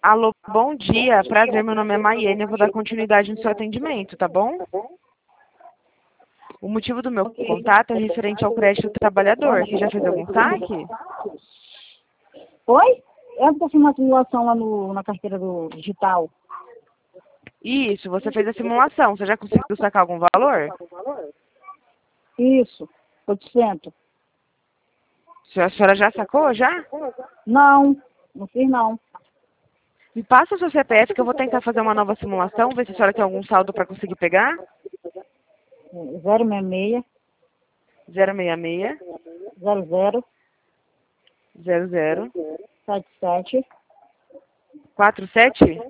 Alô, bom dia. Prazer, meu nome é Maiane. Eu vou dar continuidade no seu atendimento, tá bom? O motivo do meu contato é referente ao crédito do trabalhador. Você já fez algum saque? Oi? Eu tô fazendo uma simulação lá na carteira do digital. Isso, você fez a simulação. Você já conseguiu sacar algum valor? Isso, 800. A senhora já sacou, já? Não, não fiz não. Me passa o seu CPF que eu vou tentar fazer uma nova simulação, ver se a senhora tem algum saldo para conseguir pegar. 066 066 00 00 77 47?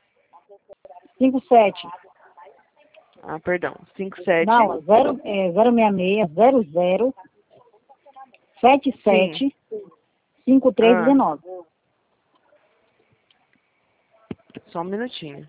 57. Ah, perdão. 57. Não, 066 00 Sim. 77 5319. Só um minutinho.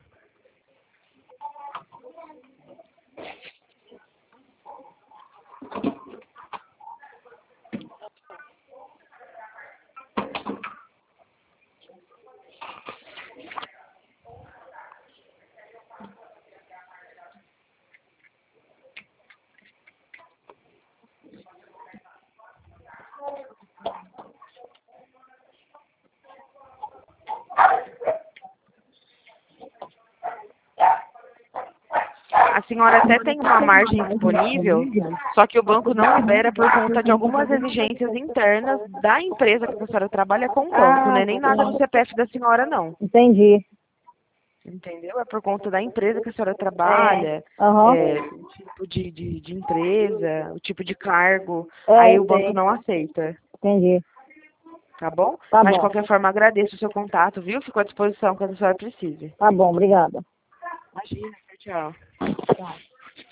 A senhora até tem uma margem disponível, só que o banco não libera por conta de algumas exigências internas da empresa que a senhora trabalha com o banco, né? Nem nada no CPF da senhora, não. Entendi. Entendeu? É por conta da empresa que a senhora trabalha, Aham. o tipo de empresa, o tipo de cargo. É, Aí o banco sei. não aceita, Entendi. tá bom? Tá Mas de bom. qualquer forma, agradeço o seu contato, viu? Fico à disposição quando a senhora precise. Tá bom, obrigada. Imagina, tchau. Tá.